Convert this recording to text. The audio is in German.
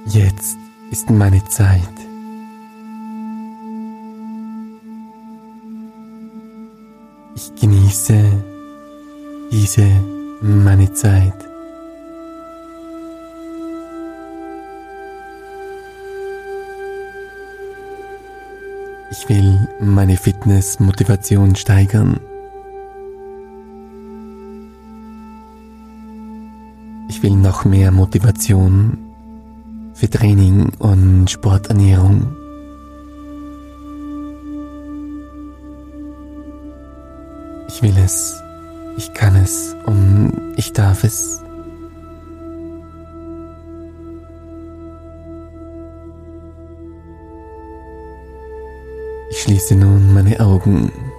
Jetzt ist meine Zeit. Ich genieße meine Zeit. Ich will meine Fitness-Motivation steigern. Ich will noch mehr Motivation für Training und Sporternährung. Ich will es, ich kann es und ich darf es. Ich schließe nun meine Augen